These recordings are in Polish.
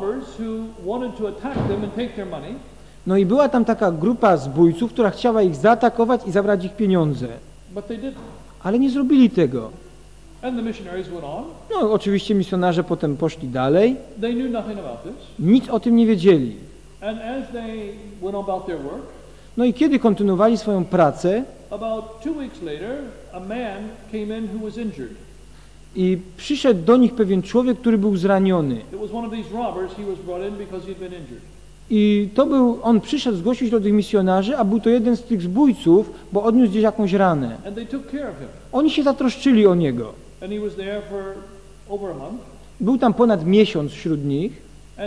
No i była tam taka grupa zbójców, która chciała ich zaatakować i zabrać ich pieniądze. Ale nie zrobili tego. No oczywiście misjonarze potem poszli dalej. Nic o tym nie wiedzieli. No i kiedy kontynuowali swoją pracę, i przyszedł do nich pewien człowiek, który był zraniony. I on przyszedł zgłosić do tych misjonarzy, a był to jeden z tych zbójców, bo odniósł gdzieś jakąś ranę. Oni się zatroszczyli o niego. Był tam ponad miesiąc wśród nich.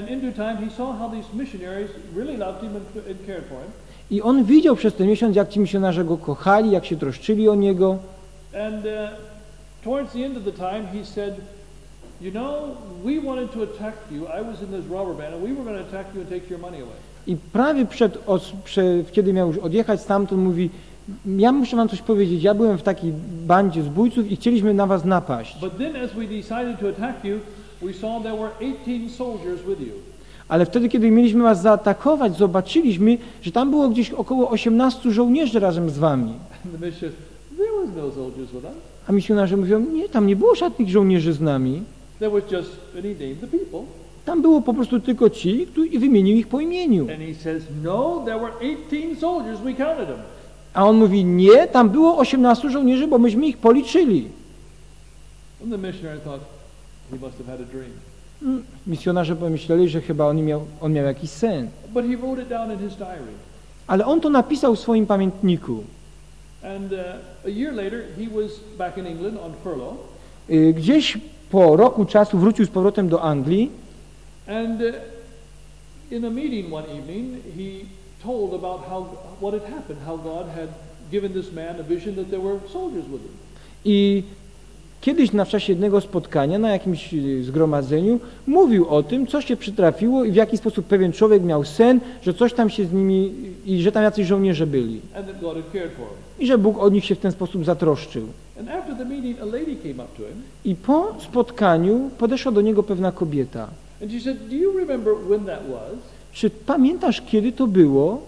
I on widział przez ten miesiąc, jak ci misjonarze go kochali, jak się troszczyli o niego. Towards the end of the time, he said, you know, we wanted to attack you. I was in this robber band, and we were going to attack you and take your money away. I prawie kiedy miał już odjechać stamtąd, mówi, ja muszę wam coś powiedzieć, ja byłem w takiej bandzie zbójców i chcieliśmy na was napaść. But then as we decided to attack you, we saw there were 18 soldiers with you. Ale wtedy, kiedy mieliśmy was zaatakować, zobaczyliśmy, że tam było gdzieś około 18 żołnierzy razem z wami. A misjonarze mówią, nie, tam nie było żadnych żołnierzy z nami. Tam było po prostu tylko ci, i wymienił ich po imieniu. A on mówi, nie, tam było 18 żołnierzy, bo myśmy ich policzyli. Misjonarze pomyśleli, że chyba on miał jakiś sen. Ale on to napisał w swoim pamiętniku. A year later, he was back in England on furlough. Gdzieś po roku czasu wrócił z powrotem do Anglii. And in a meeting one evening, he told about what had happened, how God had given this man a vision that there were soldiers with him. I kiedyś w czasie jednego spotkania, na jakimś zgromadzeniu, mówił o tym, co się przytrafiło i w jaki sposób pewien człowiek miał sen, że coś tam się z nimi, i że tam jacyś żołnierze byli. I że Bóg od nich się w ten sposób zatroszczył. I po spotkaniu podeszła do niego pewna kobieta. Czy pamiętasz, kiedy to było?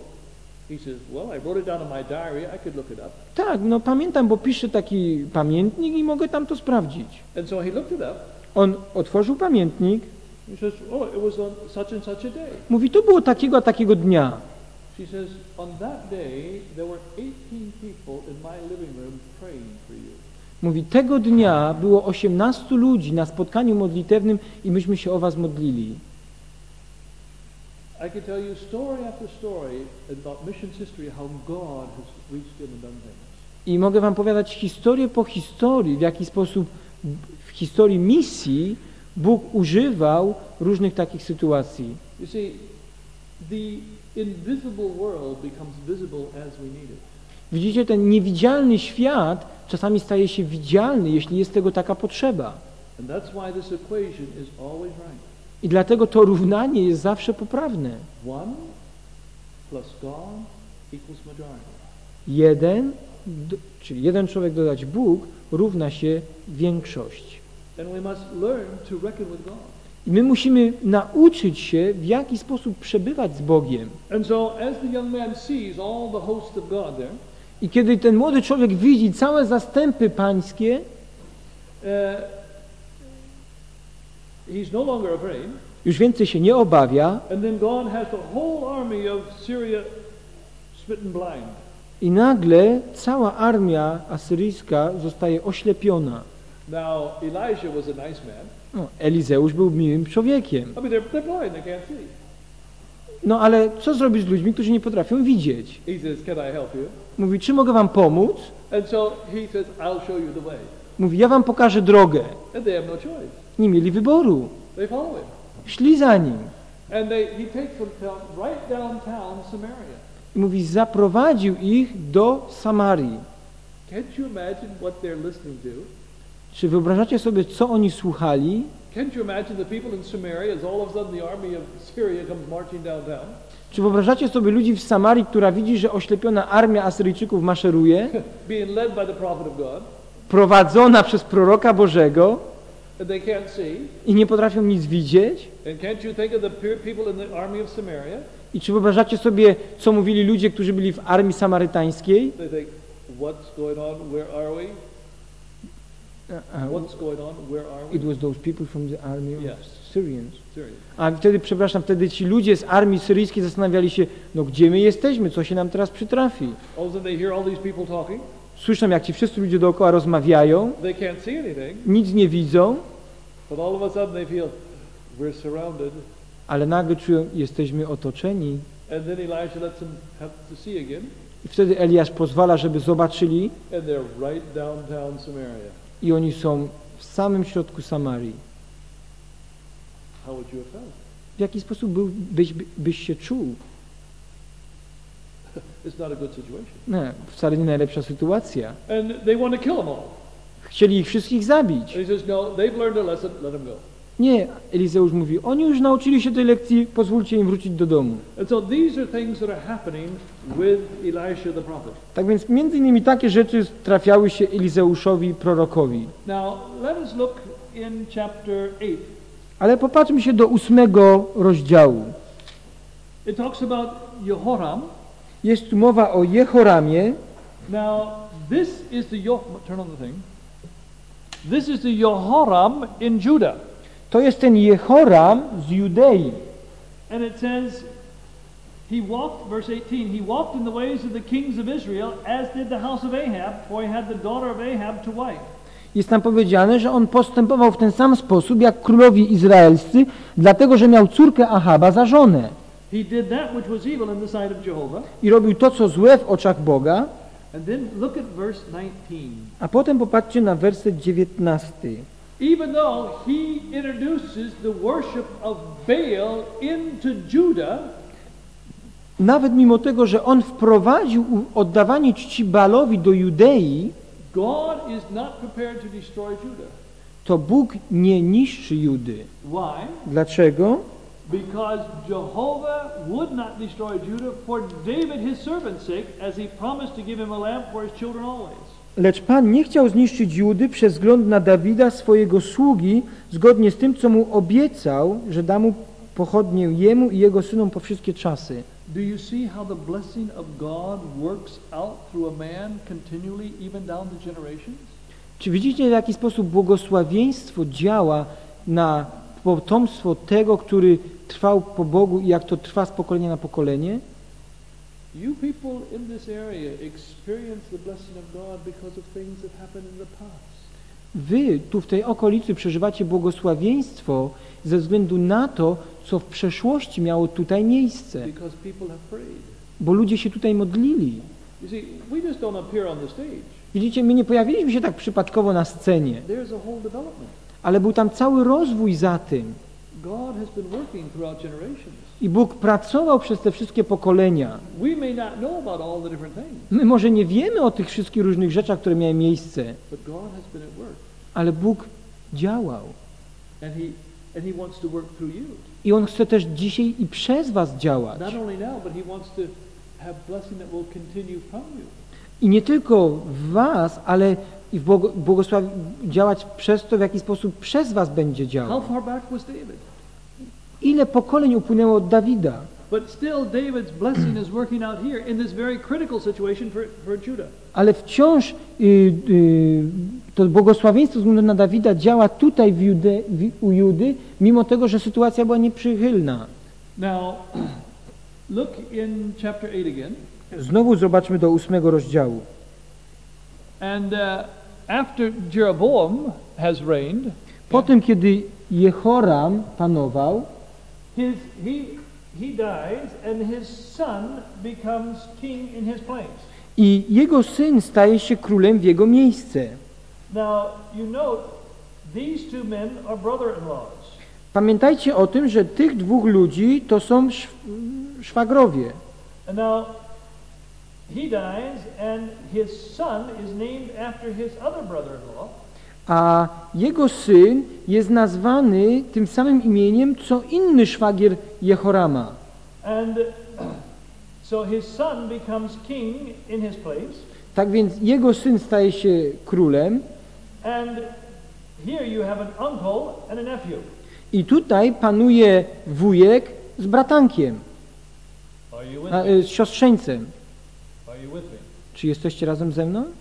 Tak, no pamiętam, bo piszę taki pamiętnik i mogę tam to sprawdzić. On otworzył pamiętnik. Mówi, to było takiego a takiego dnia. Mówi, tego dnia było 18 ludzi na spotkaniu modlitewnym i myśmy się o was modlili. I could tell you story after story about missions history, how God has reached in and done things. I mogę wam powiadać historię po historii, w jaki sposób w historii misji Bóg używał różnych takich sytuacji. You see, the invisible world becomes visible as we need it. Widzicie, ten niewidzialny świat czasami staje się widzialny, jeśli jest tego taka potrzeba. And that's why this equation is always right. I dlatego to równanie jest zawsze poprawne. 1 czyli jeden człowiek dodać Bóg równa się większość. I my musimy nauczyć się, w jaki sposób przebywać z Bogiem. I kiedy ten młody człowiek widzi całe zastępy pańskie, he's no longer afraid. Już więcej się nie obawia. And then God has the whole army of Syria smitten blind. I nagle cała armia asyryjska zostaje oślepiona. Now Elijah was a nice man. No, Elizeusz był miłym człowiekiem. I mean, they're blind, they can't see. No ale co zrobić z ludźmi, którzy nie potrafią widzieć? He says, "Can I help you?" Mówi, czy mogę wam pomóc? And so he says, "I'll show you the way." Mówi, ja wam pokażę drogę. And they have no choice. Nie mieli wyboru. They follow him. Szli za nim. And he takes them right downtown Samaria. I mówi, zaprowadził ich do Samarii. Can't you imagine what they're listening to? Czy wyobrażacie sobie, co oni słuchali? Can't you imagine the people in Samaria as all of a sudden the army of Syria comes marching downtown? Czy wyobrażacie sobie ludzi w Samarii, która widzi, że oślepiona armia Asyryjczyków maszeruje? Being led by the prophet of God. Prowadzona przez proroka Bożego. and they can't see. i nie potrafią nic widzieć. And can't you think of the people in the army of Samaria? I czy wyobrażacie sobie, co mówili ludzie, którzy byli w armii samarytańskiej? They think, what's going on? Where are we? What's going on? Where are we? It was those people from the army of Yes. Syrians. Syria. A wtedy ci ludzie z armii syryjskiej zastanawiali się, no gdzie my jesteśmy, co się nam teraz przytrafi. All of a sudden they hear all these people talking. Słyszą, jak ci wszyscy ludzie dookoła rozmawiają, They can't see anything, nic nie widzą, but all of a sudden they feel we're surrounded. ale nagle czują, jesteśmy otoczeni. And then Elijah lets them have to see again, I wtedy Eliasz pozwala, żeby zobaczyli and they're right downtown Samaria. i oni są w samym środku Samarii. How would you have felt? W jaki sposób byś się czuł? It's not a good situation. Nie, wcale nie najlepsza sytuacja. And they want to kill them all. Chcieli ich wszystkich zabić. And he says, no, they've learned a lesson, let them go. Nie, Elizeusz mówi, oni już nauczyli się tej lekcji, pozwólcie im wrócić do domu. And so these are things that are happening with Elisha the prophet. Tak więc między innymi takie rzeczy trafiały się Elizeuszowi, prorokowi. Now, let us look in chapter 8. Ale popatrzmy się do 8 rozdziału. It talks about Jehoram. Jest tu mowa o Jehoramie. Now, this is the turn on the thing. This is the Jehoram in Judah. To jest ten Jehoram z Judei. And it says, he walked, verse 18, he walked in the ways of the kings of Israel, as did the house of Ahab, for he had the daughter of Ahab to wife. Jest tam powiedziane, że on postępował w ten sam sposób jak królowie izraelscy, dlatego że miał córkę Ahaba za żonę. He did that which was evil in the sight of Jehovah. I robił to, co złe w oczach Boga. And then look at verse 19. A potem popatrzcie na werset 19. Even though he introduces the worship of Baal into Judah, Nawet mimo tego, że on wprowadził oddawanie czci Baalowi do Judei, God is not prepared to destroy Judah. to Bóg nie niszczy Judy. Why? Dlaczego? Because Jehovah would not destroy Judah for David his servant's sake, as he promised to give him a lamp for his children always. Lecz Pan nie chciał zniszczyć Judy przez wzgląd na Dawida, swojego sługi, zgodnie z tym, co mu obiecał, że da mu pochodnię jemu i jego synom po wszystkie czasy. Do you see how the blessing of God works out through a man continually, even down the generations? Czy widzicie, w jaki sposób błogosławieństwo działa na potomstwo tego, który trwał po Bogu i jak to trwa z pokolenia na pokolenie? You people in this area experience the blessing of God because of things that happened in the past. Wy tu w tej okolicy przeżywacie błogosławieństwo ze względu na to, co w przeszłości miało tutaj miejsce, Because people have prayed. bo ludzie się tutaj modlili. You see, we just don't appear on the stage. Widzicie, my nie pojawiliśmy się tak przypadkowo na scenie, There's a whole development. ale był tam cały rozwój za tym. God has been working throughout generations. I Bóg pracował przez te wszystkie pokolenia. We may not know about all the different things, My może nie wiemy o tych wszystkich różnych rzeczach, które miały miejsce, but God has been at work. ale Bóg działał. And he wants to work through you. I On chce też dzisiaj i przez was działać. Not only now, but he wants to have blessing that will continue from you. I nie tylko w was, ale i w działać przez to, w jaki sposób przez was będzie How działał. far back was David? Ile pokoleń upłynęło od Dawida? But still David's blessing is working out here in this very critical situation for Judah. Ale wciąż to błogosławieństwo ze względu na Dawida działa tutaj u Judy, mimo tego, że sytuacja była nieprzychylna. Now, look in chapter 8 again. Znowu zobaczmy do 8 rozdziału. And after Jeroboam has reigned, Po tym, kiedy Jehoram panował, he dies and his son becomes king in his place. i jego syn staje się królem w jego miejsce. Now, you note, these two men are brother-in-laws. Pamiętajcie o tym, że tych dwóch ludzi to są szwagrowie. And now, he dies and his son is named after his other brother-in-law. A jego syn jest nazwany tym samym imieniem, co inny szwagier Jehorama. And so his son becomes king in his place. Tak więc jego syn staje się królem And here you have an uncle and a nephew. I tutaj panuje wujek z bratankiem, Are you with me? z siostrzeńcem. Are you with me? Czy jesteście razem ze mną?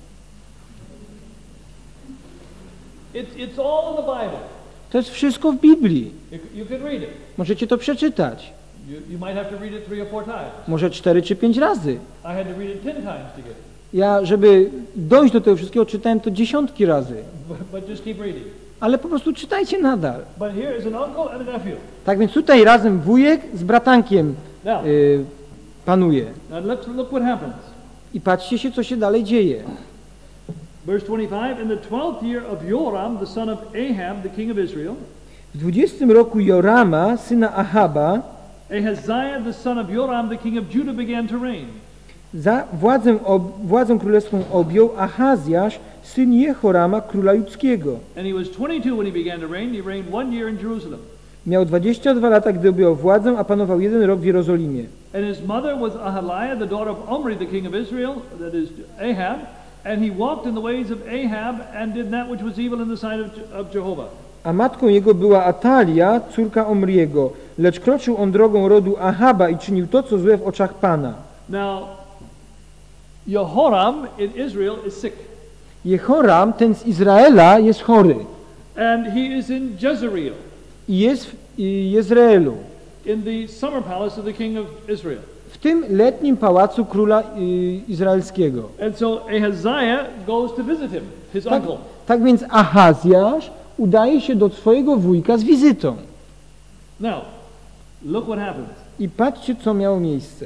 It's all in the Bible. To jest wszystko w Biblii. You can read it. Możecie to przeczytać. You might have to read it 3 or 4 times. Może 4 czy 5 razy. I had to read it 10 times to get it. Ja, żeby dojść do tego wszystkiego, czytałem to dziesiątki razy. But just keep reading. Ale po prostu czytajcie nadal. But here is an uncle and a nephew. Tak więc tutaj razem wujek z bratankiem Now, panuje. now look what happens. I patrzcie się, co się dalej dzieje. Verse 25, in the 12th year of Joram, the son of Ahab, the king of Israel, W 20 roku Jorama, syna Ahaba, Ahaziah, the son of Joram, the king of Judah, began to reign. za władzę królewską objął Ahazjasz, syn Jehorama, króla judzkiego. And he was 22 when he began to reign. He reigned 1 year in Jerusalem. Miał 22 lata, gdy objął władzę, a panował 1 rok w Jerozolimie. And his mother was Athaliah, the daughter of Omri, the king of Israel, that is Ahab. And he walked in the ways of Ahab and did that which was evil in the sight of Jehovah. A matką jego była Atalia, córka Omriego, lecz kroczył on drogą rodu Ahaba i czynił to, co złe w oczach Pana. Now, Jehoram in Israel is sick. Jehoram, ten z Izraela, jest chory And he is in Jezreel, i jest w Jezreelu, in the summer palace of the king of Israel. w tym letnim pałacu króla izraelskiego. And so Ahaziah goes to visit him, his Tak, uncle. tak więc Ahazjasz udaje się do swojego wujka z wizytą. Now, look what happens. I patrzcie, co miało miejsce.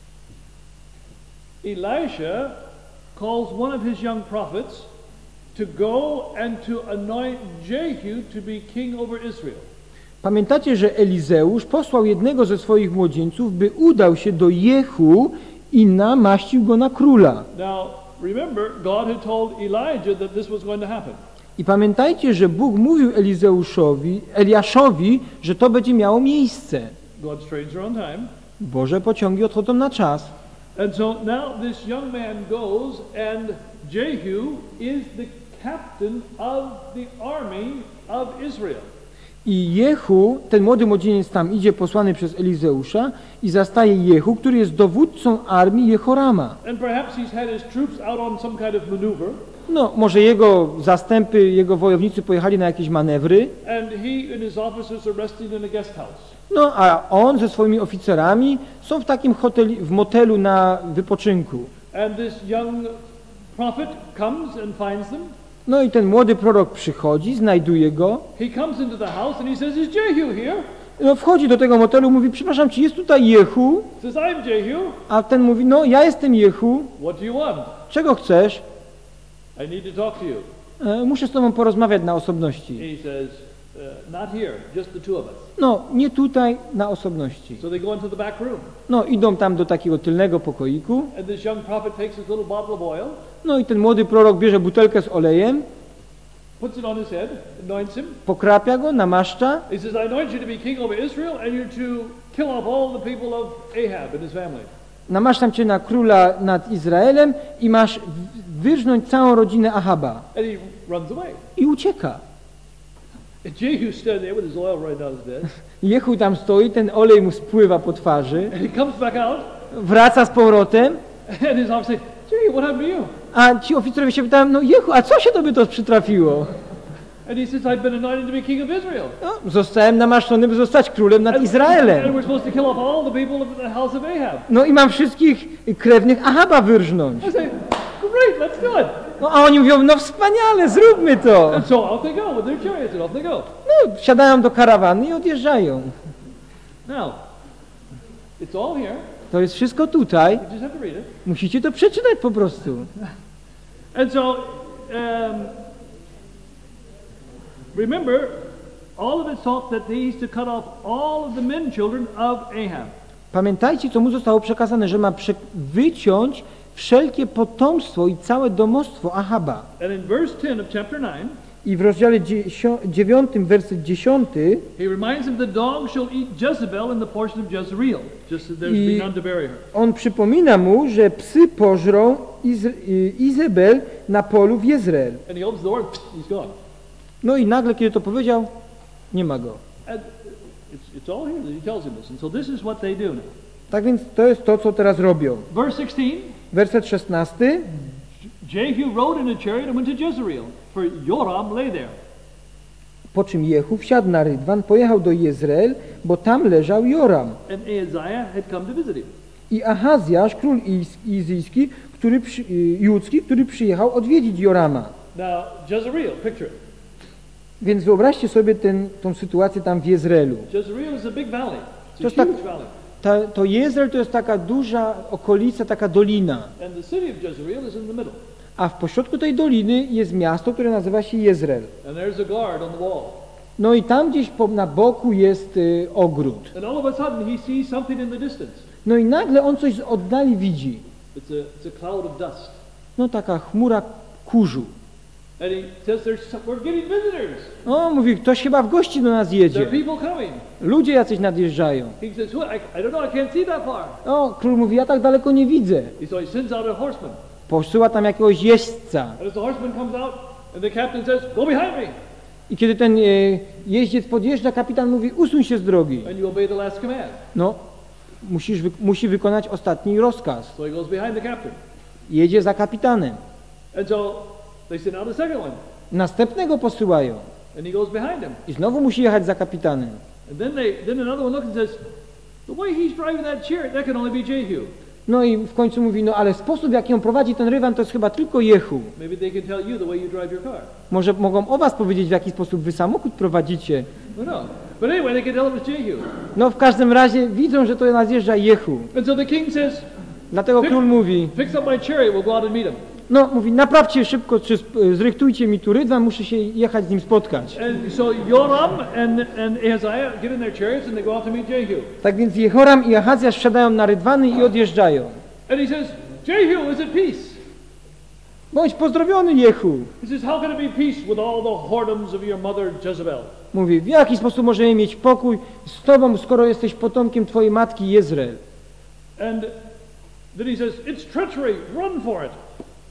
Elisha calls one of his young prophets to go and to anoint Jehu to be king over Israel. Pamiętacie, że Elizeusz posłał jednego ze swoich młodzieńców, by udał się do Jehu i namaścił go na króla. Now, remember, God had told Elijah that this was going to happen. I pamiętajcie, że Bóg mówił Eliaszowi, że to będzie miało miejsce. God's trains are on time. Boże pociągi odchodzą na czas. And so now this young man goes and Jehu is the captain of the army of Israel. I Jehu, ten młody młodzieniec tam idzie, posłany przez Elizeusza i zastaje Jehu, który jest dowódcą armii Jehorama. And perhaps he's had his troops out on some kind of maneuver. No, może jego zastępy, jego wojownicy pojechali na jakieś manewry, And he and his officers are resting in a guest house. no a on ze swoimi oficerami są w takim w motelu na wypoczynku. And this young prophet comes and finds them. No i ten młody prorok przychodzi, znajduje go, He comes into the house and he says, "Is Jehu here?" no wchodzi do tego motelu, mówi, przepraszam, czy jest tutaj Jehu? Says, "I'm Jehu. A ten mówi, no ja jestem Jehu, What do you want?" czego chcesz? "I need to talk to you." Muszę z tobą porozmawiać na osobności. He says, "Not here, just the two of us." No, nie tutaj, na osobności. So they go into the back room. No, idą tam do takiego tylnego pokoiku, And this young prophet takes his little bottle of oil, no i ten młody prorok bierze butelkę z olejem, puts it on his head, anoints him. pokrapia go, namaszcza, He says, "I anoint you to be king over Israel, and you're to kill off all the people of Ahab and his family." namaszczam cię na króla nad Izraelem i masz wyrżnąć całą rodzinę Ahaba. And he runs away. I ucieka. And Jehu's standing there with his oil running down his head. Jehu tam stoi, ten olej mu spływa po twarzy, And he comes back out, wraca z powrotem, and his officer says, "Jehu, what happened to you?" a ci oficerowie się pytają, no Jehu, a co się tobie to przytrafiło? And he says, "I've been anointed to be king of Israel. No, zostałem namaszczony, by zostać królem nad And Izraelem. we're supposed to kill off all the people of the house of Ahab." No i mam wszystkich krewnych Ahaba wyrżnąć. I say, "Great, let's do it." No a oni mówią, no wspaniale, zróbmy to. And so out they go with their chariots, and off they go. No, wsiadają do karawany i odjeżdżają. Now, it's all here. To jest wszystko tutaj. You just have to read it. Musicie to przeczytać po prostu. And so, remember, all of it taught that he is to cut off all of the men children of Ahab. Pamiętajcie, co mu zostało przekazane, że ma wyciąć wszelkie potomstwo i całe domostwo Ahaba. And in verse 10 of chapter 9, I w rozdziale 9, werset 10, he reminds him the dog shall eat Jezebel in the portion of Jezreel, just as there's been none to bury her. on przypomina mu, że psy pożrą Izabel na polu w Jezreel. And he opens the door, and he's gone. No i nagle, kiedy to powiedział, nie ma go. And it's all here that he tells him this. And so this is what they do now. Tak więc to jest to, co teraz robią. Verse 16. Werset 16. Jehu rode in a chariot and went to Jezreel, for Joram lay there. Po czym Jehu wsiadł na rydwan, pojechał do Jezreel, bo tam leżał Joram. And Ahaziah had come to visit him. I Ahazjasz, król izraelski, judzki, który przyjechał odwiedzić Jorama. Now, Jezreel, picture it. Więc wyobraźcie sobie tą sytuację tam w Jezreelu. Jezreel is a big valley. It's To a jest tak- huge valley. To Jezreel to jest taka duża okolica, taka dolina. And the city of Jezreel is in the middle. A w pośrodku tej doliny jest miasto, które nazywa się Jezreel. And there's a guard on the wall. No i tam gdzieś na boku jest ogród. And all of a sudden he sees something in the distance. No i nagle on coś z oddali widzi. It's a cloud of dust. No taka chmura kurzu. And he says, we're getting visitors. O, mówi, ktoś chyba w gości do nas There jedzie. are people coming. Ludzie jacyś nadjeżdżają. He says, I don't know, I can't see that far. O, król mówi, ja tak daleko nie widzę. So he sends out a horseman. Posyła tam jakiegoś jeźdźca. And as the horseman comes out, and the captain says, go behind me. I kiedy ten jeździec podjeżdża, kapitan mówi, usuń się z drogi. And you obey the last command. No, musi wykonać ostatni rozkaz. So he goes behind the captain. Jedzie za kapitanem. And so they send out a second one. Następnego posyłają. And he goes behind him. I znowu musi jechać za kapitanem. And then another one looks and says, the way he's driving that chariot, that can only be Jehu. No i w końcu mówi, no ale sposób, w jaki on prowadzi ten rydwan, to jest chyba tylko Jehu. Maybe they can tell you the way you drive your car. Może mogą o was powiedzieć, w jaki sposób wy samochód prowadzicie. No. But anyway, they can tell it was Jehu. No w każdym razie widzą, że to nadjeżdża Jehu. And so the king says, Dlatego król mówi, fix up my chariot, we'll go out and meet him. no mówi, naprawcie szybko, czy zrychtujcie mi tu rydwan, muszę się jechać z nim spotkać. And so Joram and Ahaziah get in their chariots and they go out to meet Jehu. Tak więc Jehoram i Ahazjasz wsiadają na rydwany i odjeżdżają. And he says, Jehu, is it peace? Bądź pozdrowiony, Jehu. He says, how can it be peace with all the whoredoms of your mother Jezebel? Mówi, w jaki sposób możemy mieć pokój z tobą, skoro jesteś potomkiem twojej matki Jezreel? And then he says, it's treachery, run for it.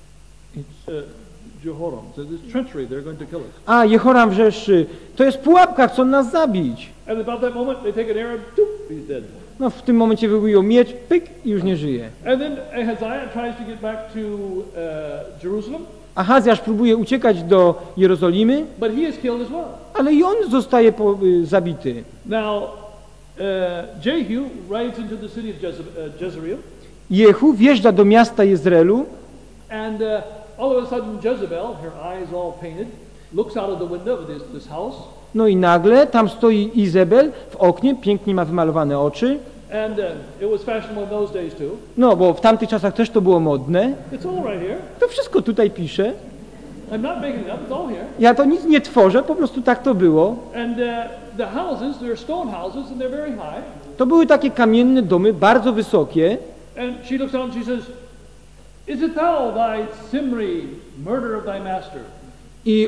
It's Jehoram says, it's treachery, they're going to kill us. A Jehoram wrzeszczy, to jest pułapka, chcą nas zabić. And about that moment, they take an arrow, doop, he's dead. No w tym momencie wywołują miecz, pyk i już nie żyje. And then Ahaziah tries to get back to Jerusalem, Ahazjasz próbuje uciekać do Jerozolimy, but he is killed as well. ale i on zostaje zabity. Now, Jehu rides into the city of Jezreel, Jehu wjeżdża do miasta Jezreelu and all of a sudden Jezebel, her eyes all painted, looks out of the window of this house, no i nagle tam stoi Izabel w oknie, pięknie ma wymalowane oczy. and it was fashionable in those days too. No, bo w tamtych czasach też to było modne. It's all right here. To wszystko tutaj pisze. I'm not making it up, it's all here. Ja to nic nie tworzę, po prostu tak to było. And the houses, they're stone houses and they're very high. To były takie kamienne domy, bardzo wysokie. And she looks out and she says, is it thou, thy Zimri, murder of thy master? I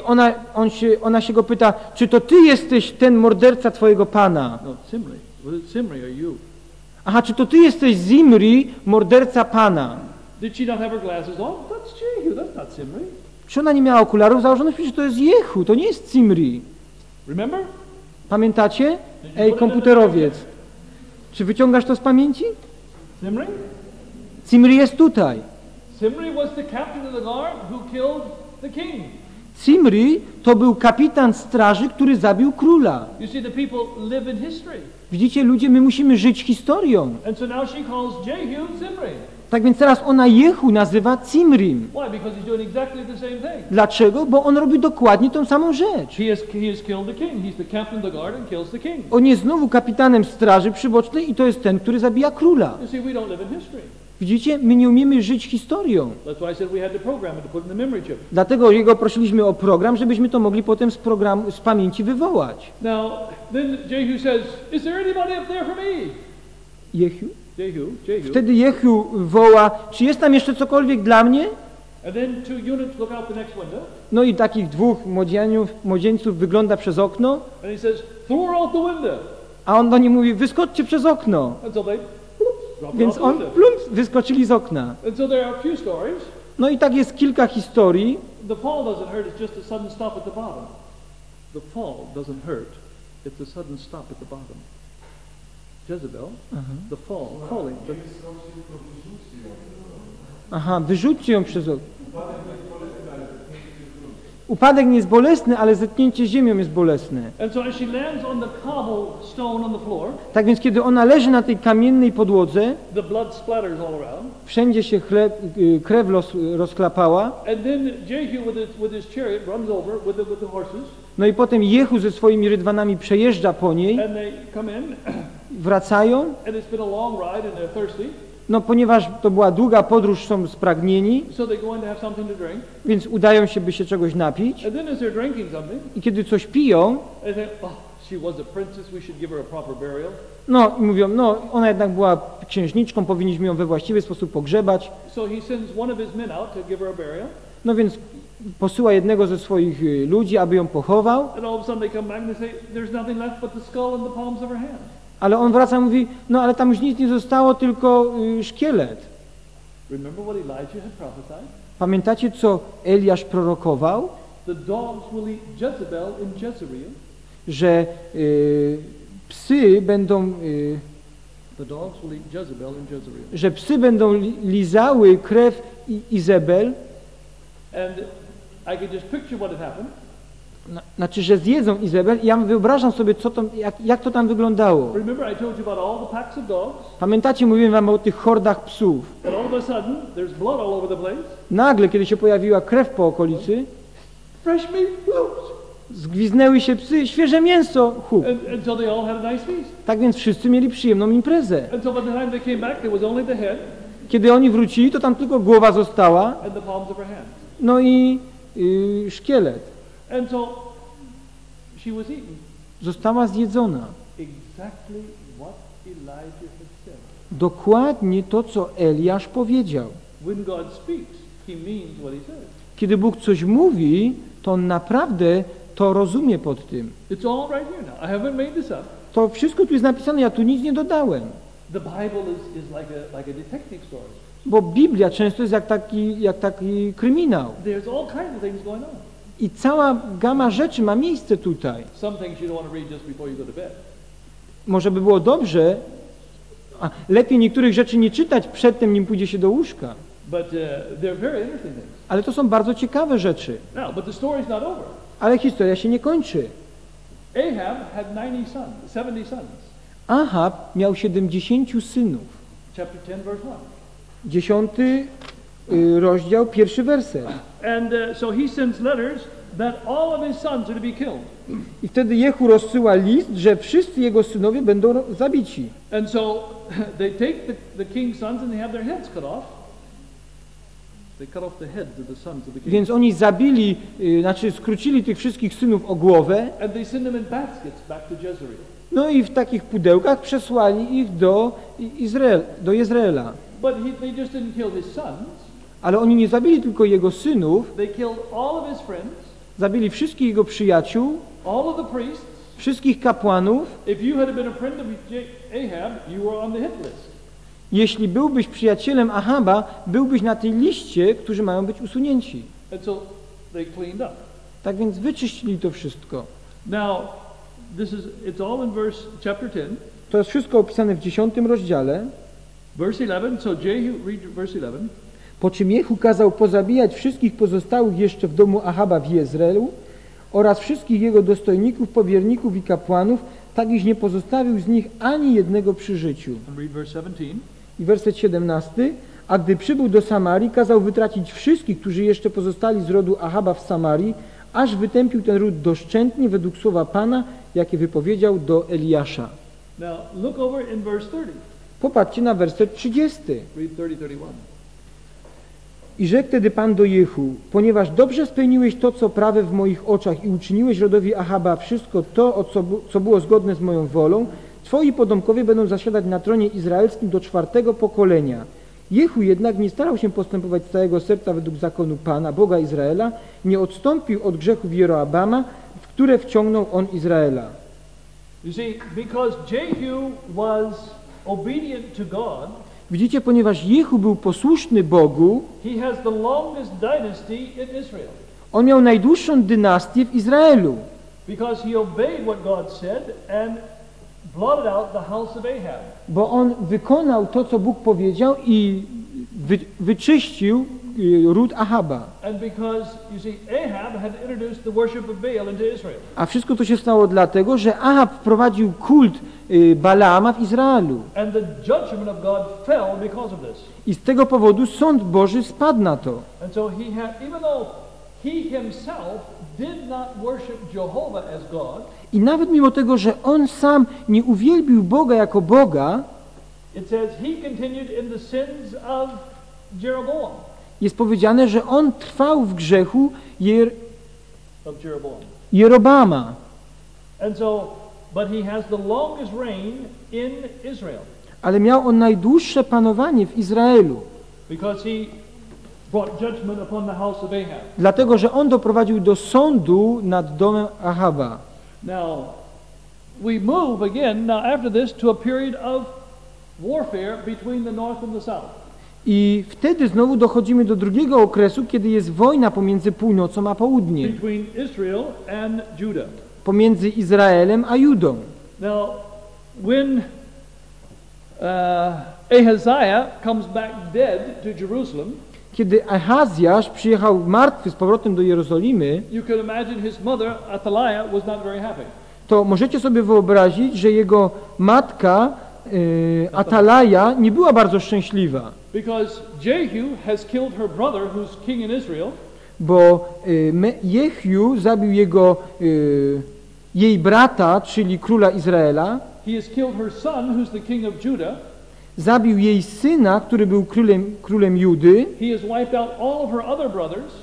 ona się go pyta, czy to ty jesteś ten morderca twojego pana? No, Zimri. Was it Zimri or you? Aha, czy to ty jesteś Zimri, morderca pana? Did she not have her glasses on? That's Jehu, that's not Zimri. Czy ona nie miała okularów założonych? Przecież to jest Jehu, to nie jest Zimri. Remember? Pamiętacie? Ej, komputerowiec. Czy wyciągasz to z pamięci? Zimri? Zimri jest tutaj. Zimri was the captain of the guard who killed the king. Zimri to był kapitan straży, który zabił króla. You see, the people live in history. Widzicie, ludzie, my musimy żyć historią. And so now she calls Jehu Zimri. Tak więc teraz ona Jehu nazywa Zimrim. Why? Because he's doing exactly the same thing. Dlaczego? Bo on robi dokładnie tą samą rzecz. He has killed the king. He's the captain of the guard and kills the king. On jest znowu kapitanem straży przybocznej i to jest ten, który zabija króla. You see, we don't live in history. Widzicie, my nie umiemy żyć historią. That's why I said we had to program it to put in the memory chip. Dlatego jego prosiliśmy o program, żebyśmy to mogli potem z pamięci wywołać. Now, then Jehu says, is there anybody up there for me? Jehu? Jehu. Wtedy Jehu woła, czy jest tam jeszcze cokolwiek dla mnie? And then two eunuchs look out the next window. No i takich dwóch młodzieńców wygląda przez okno, And he says, throw her out the window. a on do nich mówi, wyskoczcie przez okno. And so they drop her Więc out the on window. plumps, wyskoczyli z okna. And so there are a few stories. No i tak jest kilka historii. The fall doesn't hurt, it's just a sudden stop at the bottom. the fall doesn't hurt. It's a sudden stop at the bottom. Jezebel, the falling. Aha, wyrzućcie ją przez okno. Upadek nie jest bolesny, ale zetknięcie ziemią jest bolesne. And so as she lands on the cobblestone on the floor, Tak więc kiedy ona leży na tej kamiennej podłodze, the blood splatters all around. wszędzie się krew rozklapała. And then Jehu with his chariot runs over with the horses. No i potem Jehu ze swoimi rydwanami przejeżdża po niej, And they come in, wracają. and it's been a long ride and they're thirsty. No ponieważ to była długa podróż, są spragnieni, So they go in to have something to drink. więc udają się, by się czegoś napić. And then as they're drinking something, I kiedy coś piją, they think, oh, she was a princess, we should give her a proper burial. no i mówią, no ona jednak była księżniczką, powinniśmy ją we właściwy sposób pogrzebać. So he sends one of his men out to give her a burial. No więc posyła jednego ze swoich ludzi, aby ją pochował, And all of a sudden they come back and they say, there's nothing left but the skull and the palms of her hand. ale on wraca i mówi, no ale tam już nic nie zostało, tylko szkielet. Remember what Elijah had prophesied? Pamiętacie, co Eliasz prorokował? The dogs will eat Jezebel in Jezreel. Że psy będą... The dogs will eat Jezebel in Jezreel. że psy będą lizały krew Izabel. And I could just picture what had happened. Znaczy, że zjedzą Izabel i ja wyobrażam sobie, co to, jak to tam wyglądało. Remember I told you about all the packs of dogs? Pamiętacie, mówiłem wam o tych hordach psów. And all of a sudden, there's blood all over the place. Nagle, kiedy się pojawiła krew po okolicy, Fresh meat, whoops. zgwiznęły się psy, świeże mięso, chup. And so they all had a nice feast. Tak więc wszyscy mieli przyjemną imprezę. And so by the time they came back, there was only the head Kiedy oni wrócili, to tam tylko głowa została, and the palms of her hands. no i szkielet. And so she was eaten. Została zjedzona. Exactly what Elijah had said. Dokładnie to, co Eliasz powiedział. When God speaks, he means what he says. Kiedy Bóg coś mówi, to on naprawdę to rozumie pod tym. It's all right here now. I haven't made this up. To wszystko tu jest napisane, ja tu nic nie dodałem. The Bible is like a detective story. Bo Biblia często jest jak taki kryminał. There's all kinds of things going on. I cała gama rzeczy ma miejsce tutaj. Some things you don't want to read just before you go to bed. Może by było dobrze, lepiej niektórych rzeczy nie czytać przedtem, nim pójdzie się do łóżka. But they're very interesting things. Ale to są bardzo ciekawe rzeczy. Now, but the story's not over. Ale historia się nie kończy. Ahab had 70 sons. Ahab miał 70 synów. Chapter 10, verse 10 1. rozdział, 1 werset. And so he sends letters that all of his sons are to be killed. I wtedy Jehu rozsyła list, że wszyscy jego synowie będą zabici. And so they take the king's sons and they have their heads cut off. They cut off the heads of the sons of the king. Więc oni zabili, znaczy skrócili tych wszystkich synów o głowę. And they send them in baskets back to Jezreel. No i w takich pudełkach przesłali ich do Jezreela. But they just didn't kill his sons. Ale oni nie zabili tylko jego synów, They killed all of his friends, zabili wszystkich jego przyjaciół, all of the priests. wszystkich kapłanów. If you had been a friend of Ahab, you were on the hit list. Jeśli byłbyś przyjacielem Ahaba, byłbyś na tej liście, którzy mają być usunięci. And so they cleaned up. Tak więc wyczyścili to wszystko. Now, it's all in chapter 10. To jest wszystko opisane w 10 rozdziale. Verse 11, so Jehu, read verse 11. Po czym Jehu kazał pozabijać wszystkich pozostałych jeszcze w domu Ahaba w Jezreelu oraz wszystkich jego dostojników, powierników i kapłanów, tak iż nie pozostawił z nich ani jednego przy życiu. And read verse 17. I werset 17. A gdy przybył do Samarii, kazał wytracić wszystkich, którzy jeszcze pozostali z rodu Ahaba w Samarii, aż wytępił ten ród doszczętnie według słowa Pana, jakie wypowiedział do Eliasza. Now, look over in verse 30. Popatrzcie na werset 30. Read 30-31. I rzekł wtedy Pan do Jehu, ponieważ dobrze spełniłeś to, co prawe w moich oczach i uczyniłeś rodowi Ahaba wszystko to, co było zgodne z moją wolą, twoi potomkowie będą zasiadać na tronie izraelskim do 4. pokolenia. Jehu jednak nie starał się postępować z całego serca według zakonu Pana, Boga Izraela, nie odstąpił od grzechów Jeroabama, w które wciągnął on Izraela. You see, because Jehu was obedient to God, Widzicie, ponieważ Jehu był posłuszny Bogu, he has the longest dynasty in Israel. on miał najdłuższą dynastię w Izraelu. Because he obeyed what God said and blotted out the house of Ahab. Bo on wykonał to, co Bóg powiedział i wyczyścił ród Ahaba. And because, you see, Ahab had introduced the worship of Baal into Israel. A wszystko to się stało dlatego, że Ahab wprowadził kult Balaama w Izraelu. And the judgment of God fell because of this. I z tego powodu sąd Boży spadł na to. And so he had, even though he himself did not worship Jehovah as God, I nawet mimo tego, że on sam nie uwielbił Boga jako Boga, it says he continued in the sins of Jeroboam. jest powiedziane, że on trwał w grzechu Of Jeroboam. Jerobama. And so, but he has the longest reign in Israel. Ale miał on najdłuższe panowanie w Izraelu. Because he brought judgment upon the house of Ahab. Dlatego, że on doprowadził do sądu nad domem Ahaba. Now, we move again, now after this, to a period of warfare between the north and the south. I wtedy znowu dochodzimy do drugiego okresu, kiedy jest wojna pomiędzy północą a południem. Between Israel and Judah. Pomiędzy Izraelem a Judą. Now, when Ahaziah comes back dead to Jerusalem, Kiedy Ahazjasz przyjechał martwy z powrotem do Jerozolimy, you can imagine his mother, Athaliah, was not very happy. to możecie sobie wyobrazić, że jego matka Atalaja nie była bardzo szczęśliwa, Because Jehu has killed her brother, who's king in Israel, bo Jehiu zabił jej brata, czyli króla Izraela, he has killed her son, who's the king of Judah, zabił jej syna, który był królem Judy, he has wiped out all of her other brothers,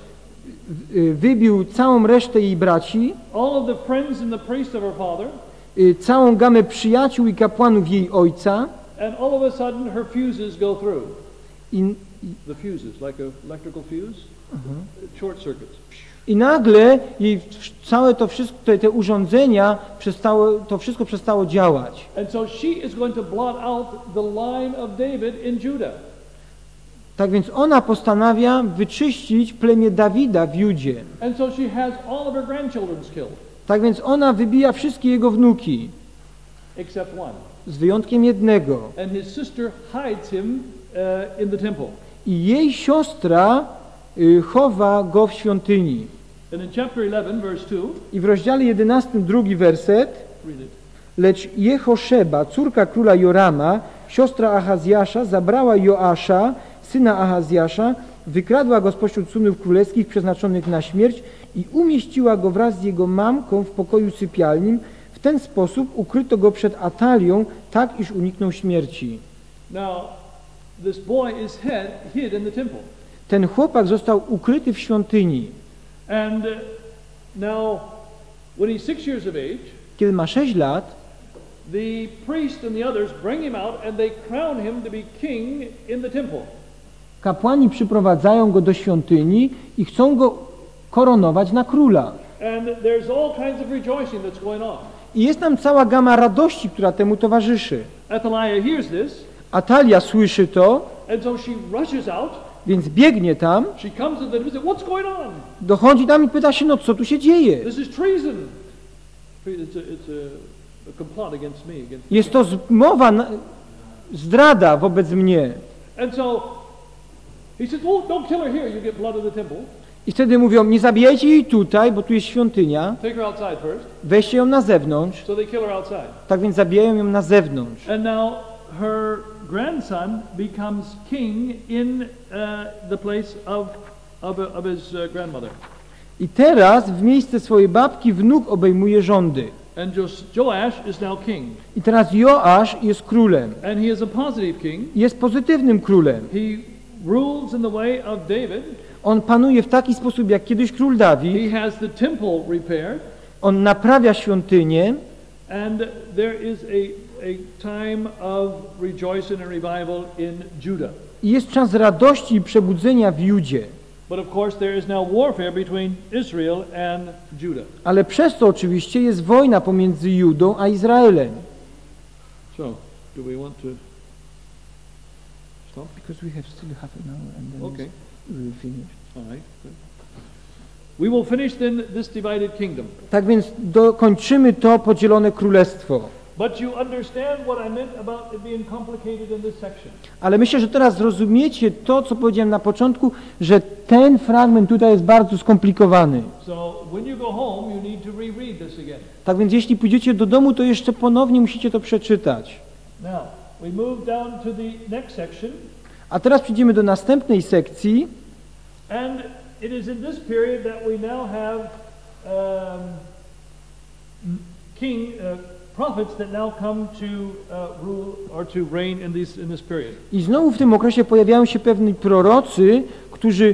wybił całą resztę jej braci, all of the friends and the priests of her father, całą gamę przyjaciół i kapłanów jej ojca, and all of a sudden her fuses go through. i The fuses, like an electrical fuse, short circuits. I nagle jej całe to wszystko, te urządzenia to wszystko przestało działać. And so she is going to blot out the line of David in Judah. Tak więc ona postanawia wyczyścić plemię Dawida w Judzie. And so she has all of her grandchildren killed, Tak więc ona wybija wszystkie jego wnuki, except one. z wyjątkiem jednego. And his sister hides him in the temple. I jej siostra chowa go w świątyni. And in chapter 11, verse 2, I w rozdziale 11, drugi werset, read it. lecz Jehoszeba, córka króla Jorama, siostra Ahazjasza, zabrała Joasza, syna Ahazjasza, wykradła go spośród synów królewskich przeznaczonych na śmierć i umieściła go wraz z jego mamką w pokoju sypialnym. W ten sposób ukryto go przed Atalią, tak iż uniknął śmierci. Now, this boy is hid in the temple. Ten chłopak został ukryty w świątyni. And now, when he's 6 years of age, Kiedy ma 6 lat, the priest and the others bring him out and they crown him to be king in the temple. kapłani przyprowadzają go do świątyni i chcą go koronować na króla. And there's all kinds of rejoicing that's going on. I jest tam cała gama radości, która temu towarzyszy. Athaliah hears this, Atalia słyszy to, and so she rushes out. więc biegnie tam, She comes to the and says, "What's going on? dochodzi tam i pyta się, no co tu się dzieje? This is treason. It's a complot against me. Jest to zdrada wobec mnie. And so he says, "Oh, don't kill her here. You get blood in the temple. I wtedy mówią, nie zabijajcie jej tutaj, bo tu jest świątynia, Take her outside first." weźcie ją na zewnątrz. So they kill her outside. Tak więc zabijają ją na zewnątrz. And now her grandson becomes king in the place of his grandmother. I teraz w miejsce swojej babki wnuk obejmuje rządy. And Joash is now king. I teraz Joasz jest królem. And he is a positive king. Jest pozytywnym królem. He rules in the way of David. On panuje w taki sposób jak kiedyś król Dawid. He has the temple repaired. On naprawia świątynię. And there is a time of rejoicing and revival in Judah. I jest czas radości i przebudzenia w Judzie. But of course there is now warfare between Israel and Judah. Ale przez to oczywiście jest wojna pomiędzy Judą a Izraelem. So, do we want to stop? Because we have still half an hour and then Okay. we will finish. All right. Good. We will finish then this divided kingdom. Tak więc dokończymy to podzielone królestwo. But you understand what I meant about it being complicated in this section. Ale myślę, że teraz zrozumiecie to, co powiedziałem na początku, że ten fragment tutaj jest bardzo skomplikowany. So when you go home, you need to reread this again. Tak więc jeśli pójdziecie do domu, to jeszcze ponownie musicie to przeczytać. Now, we move down to the next section. A teraz przejdziemy do następnej sekcji. And it is in this period that we now have prophets that now come to rule or to reign in this period. I znowu w tym okresie pojawiają się pewni prorocy, którzy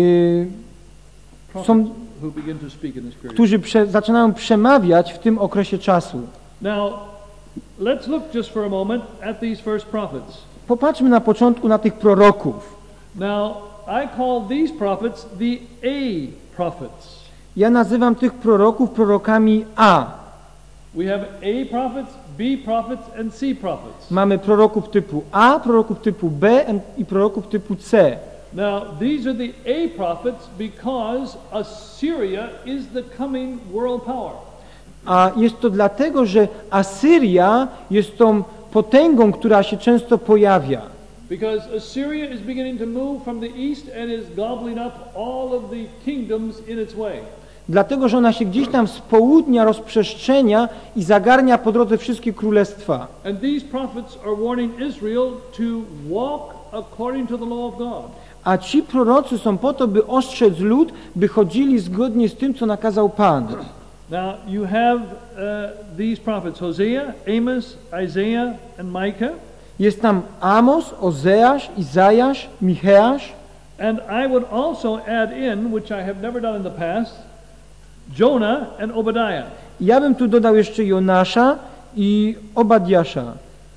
zaczynają przemawiać w tym okresie czasu. Now, let's look just for a moment at these first prophets. Popatrzmy na początku na tych proroków. Now, I call these prophets the A prophets. Ja nazywam tych proroków prorokami A. We have A prophets, B prophets and C prophets. Mamy proroków typu A, proroków typu B i proroków typu C. Now, these are the A prophets because Assyria is the coming world power. A jest to dlatego, że Asyria jest tą potęgą, która się często pojawia. Because Assyria is beginning to move from the east and is gobbling up all of the kingdoms in its way. Dlatego, że ona się gdzieś tam z południa rozprzestrzenia i zagarnia po drodze wszystkie królestwa. And these prophets are warning Israel to walk according to the law of God. A ci prorocy są po to, by ostrzec lud, by chodzili zgodnie z tym, co nakazał Pan. Now you have these prophets, Hosea, Amos, Isaiah and Micah. Jest tam Amos, Ozeasz, Izajasz, Micheasz. And I would also add in, which I have never done in the past, Jonah and Obadiah. Ja bym tu dodał jeszcze Jonasza i Obadiasza.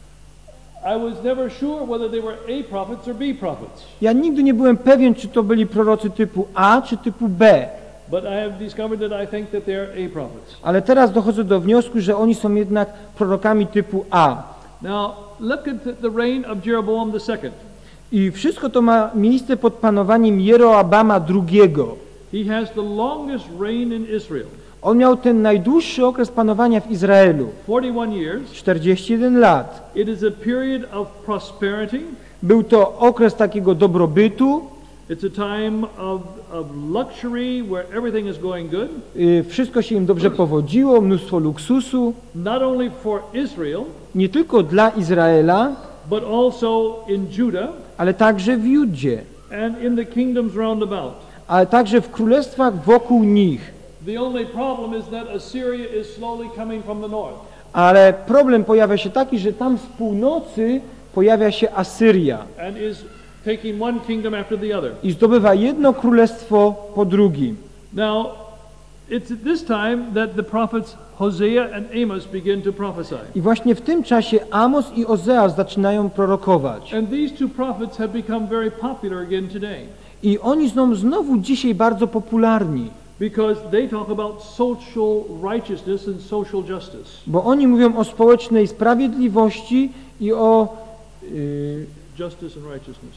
I was never sure whether they were A prophets or B prophets. Ja nigdy nie byłem pewien, czy to byli prorocy typu A, czy typu B. But I have discovered that I think that they are A prophets. Ale teraz dochodzę do wniosku, że oni są jednak prorokami typu A. Now, look at the reign of Jeroboam II. I wszystko to ma miejsce pod panowaniem Jeroabama II. He has the longest reign in Israel. On miał ten najdłuższy okres panowania w Izraelu. 41 years. 41 lat. It is a period of prosperity. Był to okres takiego dobrobytu. It's a time of luxury where everything is going good. Wszystko się im dobrze powodziło, mnóstwo luksusu. Not only for Israel, nie tylko dla Izraela, but also in Judah, ale także w Judzie, and in the kingdoms round about. Ale także w królestwach wokół nich. The only problem is that Assyria is slowly coming from the north. Ale problem pojawia się taki, że tam z północy pojawia się Asyria. And is taking one kingdom after the other. I zdobywa jedno królestwo po drugim. Now, it's at this time that the prophets Hosea and Amos begin to prophesy. I właśnie w tym czasie Amos i Ozeasz zaczynają prorokować. And these two prophets have become very popular again today. I oni są znowu dzisiaj bardzo popularni. Because they talk about social righteousness and social justice. Bo oni mówią o społecznej sprawiedliwości i o justice and righteousness.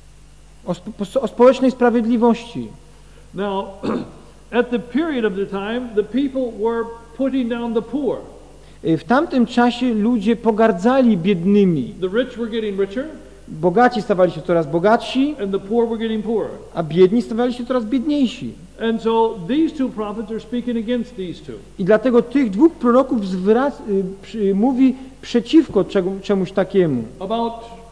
O społecznej sprawiedliwości. Now, at the period of the time, the people were putting down the poor. W tamtym czasie ludzie pogardzali biednymi. The rich were getting richer. Bogaci stawali się coraz bogatsi, and the poor were getting poorer. A biedni stawali się coraz biedniejsi. And so these two prophets are speaking against these two. I dlatego tych dwóch proroków mówi przeciwko czemuś takiemu. About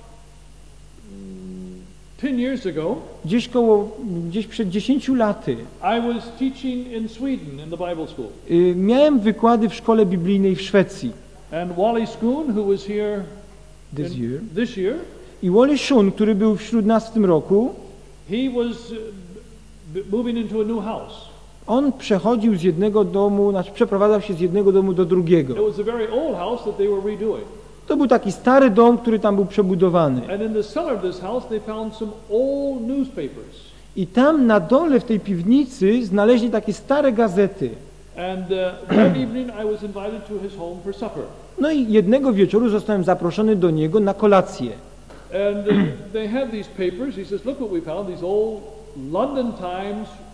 10 years ago, gdzieś przed 10 laty, I was teaching in Sweden in the Bible school. Miałem wykłady w szkole biblijnej w Szwecji. And Wally Schoon, who was here this year, i Wally Schoon, który był wśród nas w tym roku, he was moving into a new house. On przechodził z jednego domu, przeprowadzał się z jednego domu do drugiego. It was a very old house that they were redoing. To był taki stary dom, który tam był przebudowany. And in the cellar of this house they found some old newspapers. I tam na dole w tej piwnicy znaleźli takie stare gazety. And that evening I was invited to his home for supper. No i jednego wieczoru zostałem zaproszony do niego na kolację. And they had these papers. He says, "Look what we found. These old London Times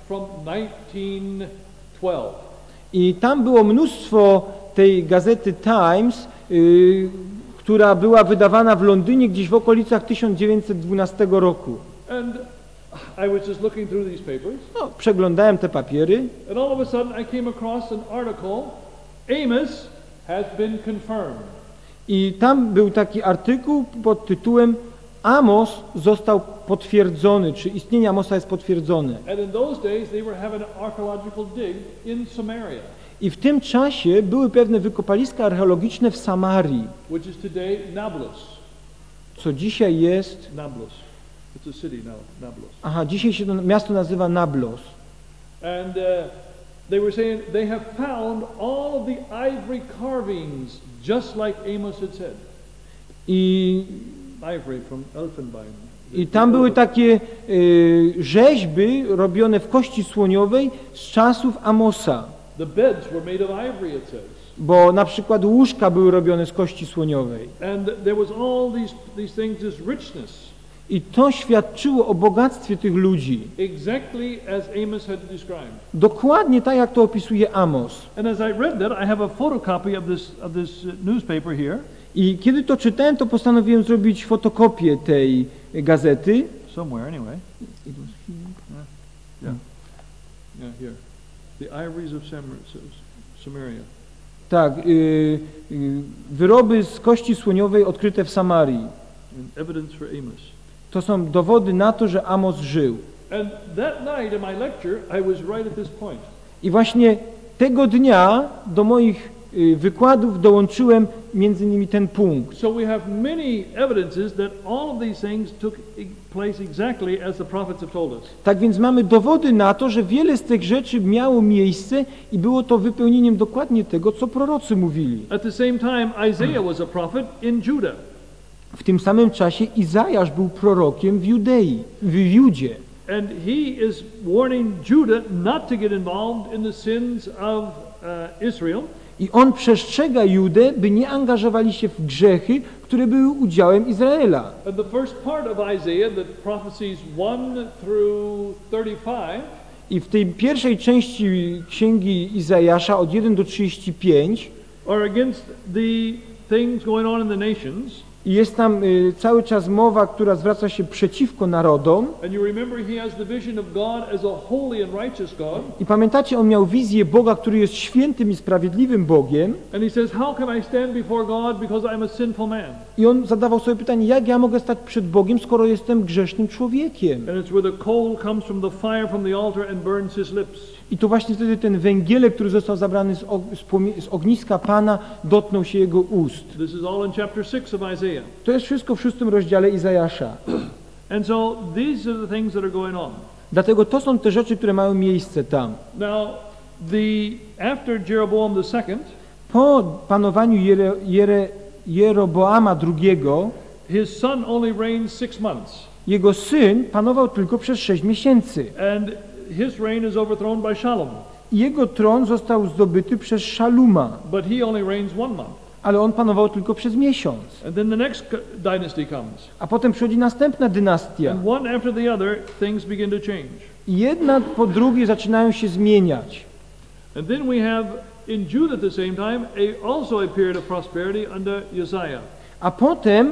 from 1912. I tam było mnóstwo tej gazety Times, która była wydawana w Londynie gdzieś w okolicach 1912 roku. And I was just looking through these papers. No, przeglądałem te papiery And all of a sudden I came across an article, Amos has been confirmed. i tam był taki artykuł pod tytułem Amos został potwierdzony, czy istnienie Amosa jest potwierdzone. And in those days they were having an archaeological dig in Samaria, I w tym czasie były pewne wykopaliska archeologiczne w Samarii, which is today Nablus. co dzisiaj jest... Nablus. It's a city now, Nablus. Aha, dzisiaj się to miasto nazywa Nablos. And they were saying they have found all of the ivory carvings, just like Amos had said. I Ivory from Elfenbein. tam były takie rzeźby robione w kości słoniowej z czasów Amosa. The beds were made of ivory, it says. Bo na przykład łóżka były robione z kości słoniowej. And there was all these things, this richness. I to świadczyło o bogactwie tych ludzi. Exactly as Amos had described. Dokładnie tak, jak to opisuje Amos. And as I read that, I have a photocopy of this newspaper here. I kiedy to czytałem, to postanowiłem zrobić fotokopię tej gazety. Somewhere, anyway. Yeah, here. The ivories of Samaria. Tak, wyroby z kości słoniowej odkryte w Samarii. And evidence for Amos. To są dowody na to, że Amos żył. And that night in my lecture, I was right at this point. I właśnie tego dnia do moich wykładów dołączyłem między innymi ten punkt. So we have many evidences that all of these things took place exactly as the prophets have told us. Tak więc mamy dowody na to, że wiele z tych rzeczy miało miejsce i było to wypełnieniem dokładnie tego, co prorocy mówili. At the same time, Isaiah was a prophet in Judah. W tym samym czasie Izajasz był prorokiem w Judei, w Judzie. And he is warning Judah not to get involved in the sins of Israel. I on przestrzega Judę, by nie angażowali się w grzechy, które były udziałem Izraela. And the first part of Isaiah, the prophecies 1 through 35, I w tej pierwszej części księgi Izajasza od 1 do 35 are against the things going on in the nations. i jest tam cały czas mowa, która zwraca się przeciwko narodom. And you remember he has the vision of God as a holy and righteous God. I pamiętacie, on miał wizję Boga, który jest świętym i sprawiedliwym Bogiem. And he says, how can I stand before God because I'm a sinful man? I on zadawał sobie pytanie, jak ja mogę stać przed Bogiem, skoro jestem grzesznym człowiekiem? And it's where the coal comes from the fire from the altar and burns his lips. I to właśnie wtedy ten węgielek, który został zabrany z ogniska Pana, dotknął się jego ust. This is all in chapter 6 of Isaiah. To jest wszystko w 6 rozdziale Izajasza. And so these are the things that are going on. Dlatego to są te rzeczy, które mają miejsce tam. Now, after Jeroboam II, Po panowaniu Jeroboama II, his son only reigned 6 months. jego syn panował tylko przez 6 miesięcy. And his reign is overthrown by Shalom. I jego tron został zdobyty przez Szaluma, But he only reigns 1 month. ale on panował tylko przez miesiąc. And then the next dynasty comes. A potem przychodzi następna dynastia. And one after the other, things begin to change. I jedna po drugiej zaczynają się zmieniać. And then we have in Judah at the same time also a period of prosperity under Josiah. A potem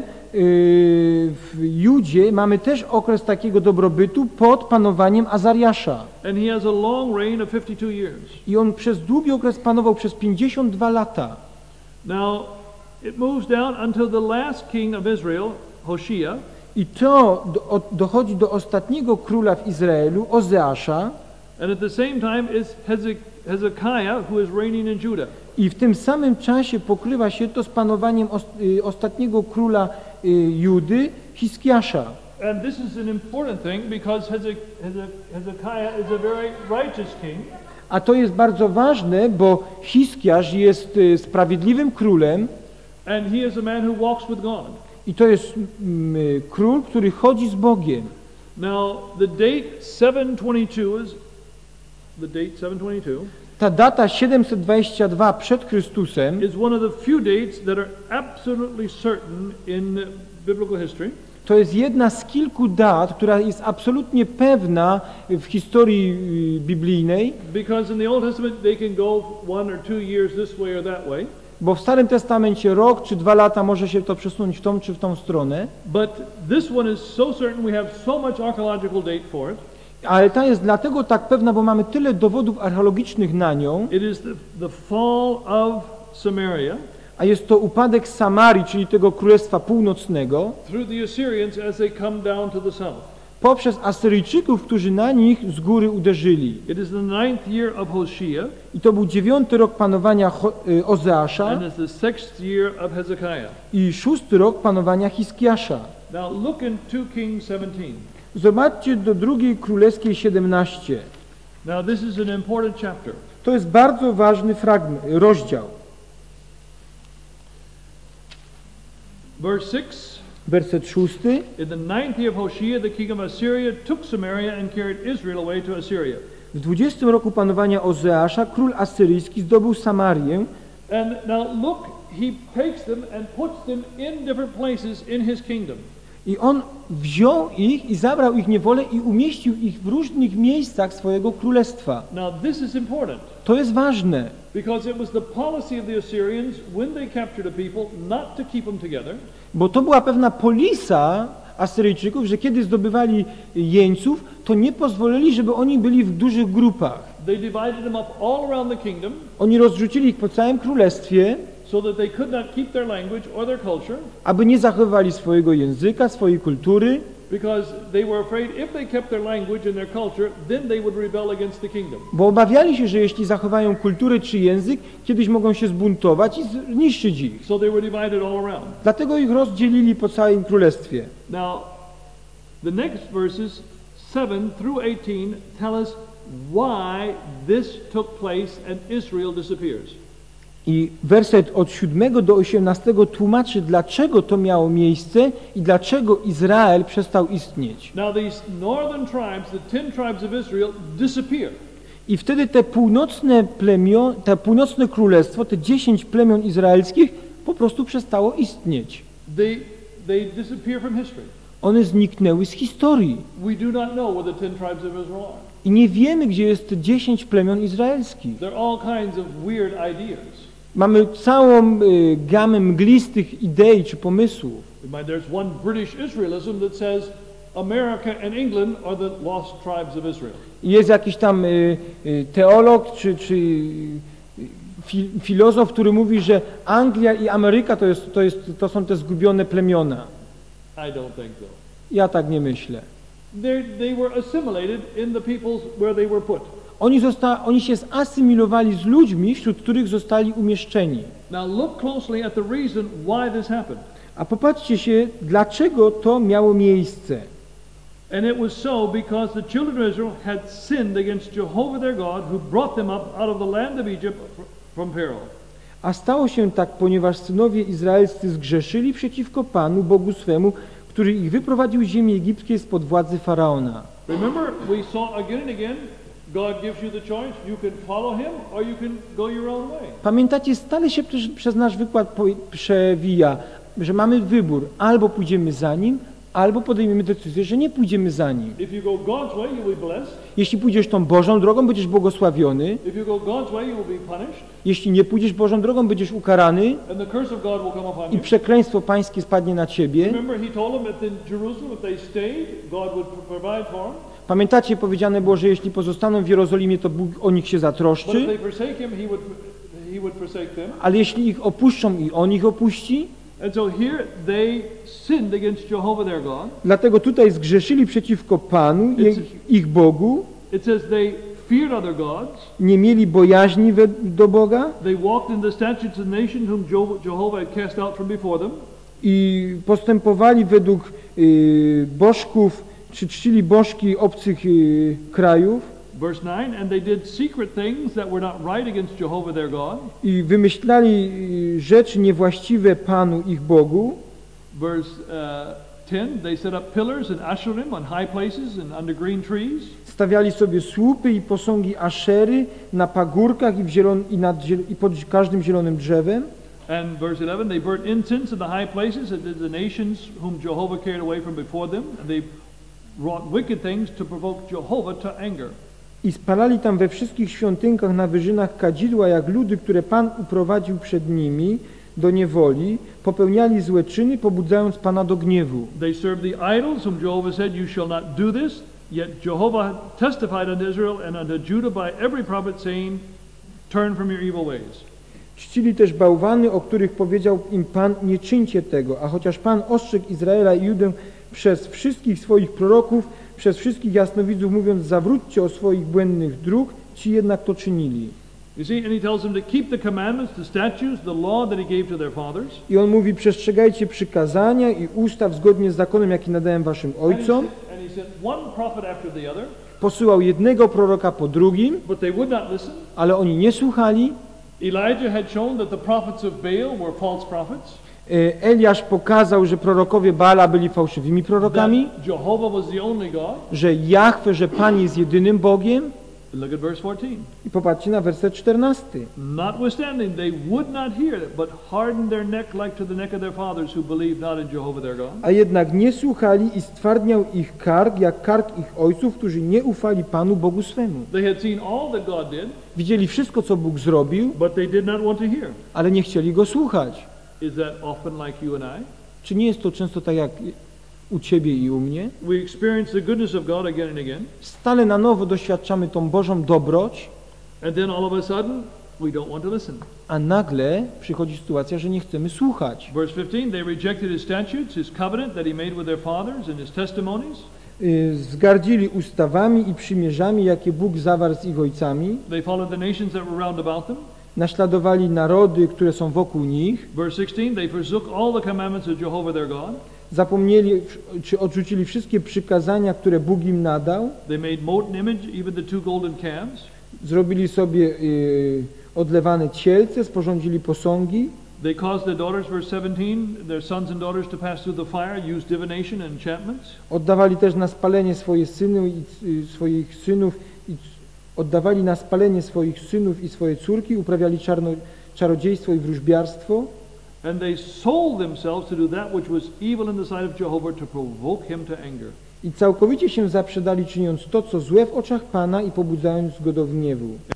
w Judzie mamy też okres takiego dobrobytu pod panowaniem Azariasza. And he has a long reign of 52 years. I on przez długi okres panował przez 52 lata. Now, it moves down until the last king of Israel, Hoshea. I to dochodzi do ostatniego króla w Izraelu, Ozeasza. And at the same time is Hezekiah, who is reigning in Judah. I w tym samym czasie pokrywa się to z panowaniem ostatniego króla Judy, Hiskiasza. And this is an important thing because Hezekiah is a very righteous king. A to jest bardzo ważne, bo Hiskiasz jest sprawiedliwym królem. And he is a man who walks with God. I to jest król, który chodzi z Bogiem. Now, the date 722 is the date 722. Ta data 722 przed Chrystusem is one of the few dates that are absolutely certain in biblical history. To jest jedna z kilku dat, która jest absolutnie pewna w historii biblijnej, Because in the Old Testament they can go 1 or 2 years this way or that way. bo w Starym Testamencie rok czy 2 lata może się to przesunąć w tą czy w tą stronę, But this one is so certain, we have so much archaeological date for it. ale ta jest dlatego tak pewna, bo mamy tyle dowodów archeologicznych na nią, It is the fall of Samaria a jest to upadek Samarii, czyli tego Królestwa Północnego, through the Assyrians as they come down to the south. poprzez Asyryjczyków, którzy na nich z góry uderzyli. It is the 9th year of Hoshea, I to był 9. rok panowania Ozeasza and it's the 6th year of Hezekiah. i 6. rok panowania Hiskiasza. Now look in 2 Kings 17. Zobaczcie do 2 Królewskiej 17. Now this is an important chapter. To jest bardzo ważny fragment, rozdział. Verse 6. Werset 6. In the 9th year of Hoshea, the king of Assyria took Samaria and carried Israel away to Assyria. W 20. roku panowania Ozeasza król asyryjski zdobył Samarię. And now look, he takes them and puts them in different places in his kingdom. I on wziął ich i zabrał ich niewolę i umieścił ich w różnych miejscach swojego królestwa. Now this is important To jest ważne, because it was the policy of the Assyrians when they captured a people not to keep them together, bo to była pewna polisa Asyryjczyków, że kiedy zdobywali jeńców, to nie pozwolili, żeby oni byli w dużych grupach. they divided them up all around the kingdom Oni rozrzucili ich po całym królestwie, so that they could not keep their language or their culture, aby nie zachowali swojego języka, swojej kultury, because they were afraid if they kept their language and their culture, then they would rebel against the kingdom. bo obawiali się, że jeśli zachowają kulturę czy język, kiedyś mogą się zbuntować i zniszczyć ich. So they were divided all around. Dlatego ich rozdzielili po całym królestwie. Now, the next verses 7 through 18 tell us why this took place and Israel disappears. I werset od 7 do 18 tłumaczy, dlaczego to miało miejsce i dlaczego Izrael przestał istnieć. Now these northern tribes, the 10 tribes of Israel, disappear. I wtedy te północne królestwo, te 10 plemion izraelskich po prostu przestało istnieć. They disappear from history. One zniknęły z historii. We do not know where the 10 tribes of Israel are. I nie wiemy, gdzie jest te 10 plemion izraelskich. There are all kinds of weird ideas. Mamy całą gamę mglistych idei czy pomysłów. There's one British Israelism that says America and England are the lost tribes of Israel. Jest jakiś tam teolog czy filozof, który mówi, że Anglia i Ameryka to są te zgubione plemiona. I don't think so. Ja tak nie myślę. They were assimilated in the peoples where they were put. Oni się zasymilowali z ludźmi, wśród których zostali umieszczeni. Now look closely at the reason why this happened. A popatrzcie się, dlaczego to miało miejsce. And it was so because the children of Israel had sinned against Jehovah their God, who brought them up out of the land of Egypt from peril. A stało się tak, ponieważ synowie izraelscy zgrzeszyli przeciwko Panu, Bogu swemu, który ich wyprowadził z ziemi egipskiej spod władzy Faraona. Remember, we saw again and again, God gives you the choice. You can follow him or you can go your own way. Pamiętacie, stale się przez nasz wykład przewija, że mamy wybór, albo pójdziemy za nim, albo podejmiemy decyzję, że nie pójdziemy za nim. If you go God's way, you'll be blessed. Jeśli pójdziesz tą Bożą drogą, będziesz błogosławiony. If you go God's way, you will be punished. Jeśli nie pójdziesz Bożą drogą, będziesz ukarany And the curse of God will come upon i you. przekleństwo pańskie spadnie na ciebie. Remember, he told them that in Jerusalem, if they stayed, God would provide for them. Pamiętacie, powiedziane było, że jeśli pozostaną w Jerozolimie, to Bóg o nich się But if zatroszczy, they forsake him, he would forsake them. ale jeśli ich opuszczą i on ich opuści, And so here they sinned against Jehovah their God. dlatego tutaj zgrzeszyli przeciwko Panu, ich Bogu, It says they feared other gods. nie mieli bojaźni do Boga They walked in the statutes of the nation whom Jehovah had cast out from before them. i postępowali według bożków, czy czcili bożki obcych krajów Verse 9, and they did secret things that were not right against Jehovah their God. i wymyślali rzeczy niewłaściwe Panu, ich Bogu. Verse 10, they set up pillars and Asherim on high places and under green trees. Stawiali sobie słupy i posągi Aszery na pagórkach i pod każdym zielonym drzewem. And verse 11, they burnt incense in the high places, and did the nations whom Jehovah carried away from before them, and they wrought wicked things to provoke Jehovah to anger. I spalali tam we wszystkich świątynkach na wyżynach kadzidła, jak ludy, które Pan uprowadził przed nimi do niewoli, popełniali złe czyny, pobudzając Pana do gniewu. They served the idols whom Jehovah said, you shall not do this. Yet Jehovah testified unto Israel and unto Judah by every prophet, saying, turn from your evil ways. Czcili też bałwany, o których powiedział im Pan, nie czyńcie tego, a chociaż Pan ostrzegł Izraela i Judę przez wszystkich swoich proroków, przez wszystkich jasnowidzów, mówiąc, zawróćcie od swoich błędnych dróg, ci jednak to czynili. You see, and he tells them to keep the commandments, the statutes, the law that he gave to their fathers. I on mówi, przestrzegajcie przykazania i ustaw zgodnie z zakonem, jaki nadałem waszym ojcom. And he sent one prophet after the other, Posyłał jednego proroka po drugim, but they would not listen. ale oni nie słuchali. Elijah had shown that the prophets of Baal were false prophets. Eliasz pokazał, że prorokowie Baala byli fałszywymi prorokami, That Jehovah was the only God. że Jahwe, że Pan jest jedynym Bogiem. Look at verse 14. I popatrzcie na werset 14. Notwithstanding, they would not hear, but hardened their neck like to the neck of their fathers who believed not in Jehovah their God. A jednak nie słuchali i stwardniał ich kark, jak kark ich ojców, którzy nie ufali Panu Bogu swemu. They had seen all that God did, Widzieli wszystko, co Bóg zrobił, but they did not want to hear. ale nie chcieli Go słuchać. Is that often like you and I? Czy nie jest to często tak jak u Ciebie i u mnie? We experience the goodness of God again and again, Stale na nowo doświadczamy tą Bożą dobroć, and then all of a sudden, we don't want to listen. a nagle przychodzi sytuacja, że nie chcemy słuchać. Verse 15, they rejected his statutes, his covenant that he made with their fathers, and his testimonies. Zgardzili ustawami i przymierzami, jakie Bóg zawarł z ich ojcami. They followed the nations that were round about them. Naśladowali narody, które są wokół nich. Verse 16, they forsook all the commandments of Jehovah their God. Zapomnieli, czy odrzucili wszystkie przykazania, które Bóg im nadał. They made molten image, even the two golden calves. Zrobili sobie odlewane cielce, sporządzili posągi. They caused their daughters, verse 17, their sons and daughters to pass through the fire, use divination and enchantments. Oddawali też na spalenie swoich synów i oddawali na spalenie swoich synów i swoje córki, uprawiali czarodziejstwo i wróżbiarstwo. And they sold themselves to do that which was evil in the sight of Jehovah to provoke him to anger. I całkowicie się zaprzedali, czyniąc to, co złe w oczach Pana i pobudzając go do gniewu.